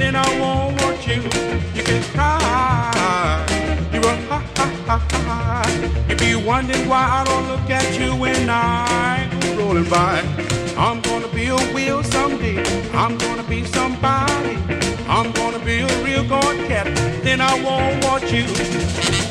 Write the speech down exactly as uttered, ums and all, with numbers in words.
then I won't want you. You can cry. You will ha ha ha ha. You be wondering why I don't look at you when I'm rolling by. I'm gonna be a wheel someday. I'm gonna be somebody. I'm gonna be a real god cat. Then I won't want you.